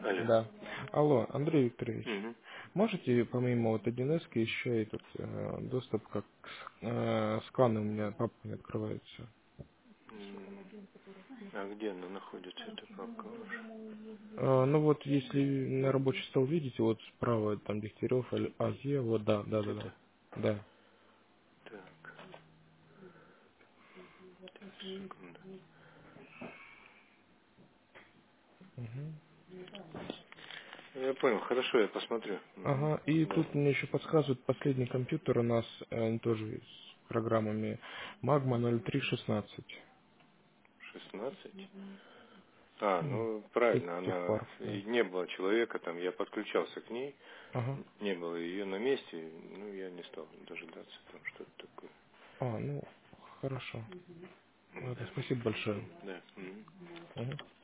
Алло. Да. Алло, Андрей Викторович, Мгм. можете помимо вот 1С еще и тут доступ как сканы у меня папка не открывается? А где она находится, эта папка ваша? Ну вот если на рабочий стол видите, вот справа там Дегтярев, Азия, вот да, да, Вот да, да. это? Да. Так, секунду. Мгм. Я понял, хорошо, я посмотрю. Мгм. Ага, и Да. тут мне еще подсказывают, последний компьютер у нас тоже с программами Magma 0316. 16. А, Ну, ну правильно, она техпарк, да. и не было человека там, я подключался к ней, Ага. не было ее на месте, ну я не стал дожидаться там что-то такое. Ну, хорошо. Ладно, Да. спасибо большое. Да. Мгм. Мгм.